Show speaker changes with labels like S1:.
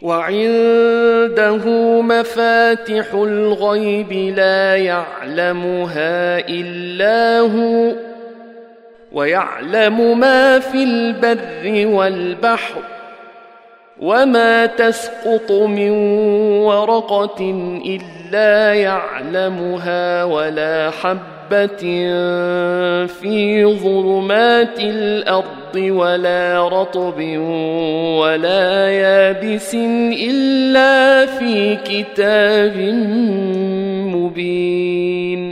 S1: وعنده مفاتح الغيب لا يعلمها إلا هو ويعلم ما في البر والبحر وما تسقط من ورقة إلا يعلمها ولا حبة في ظلمات الأرض ولا رطب ولا يابس إلا في كتاب مبين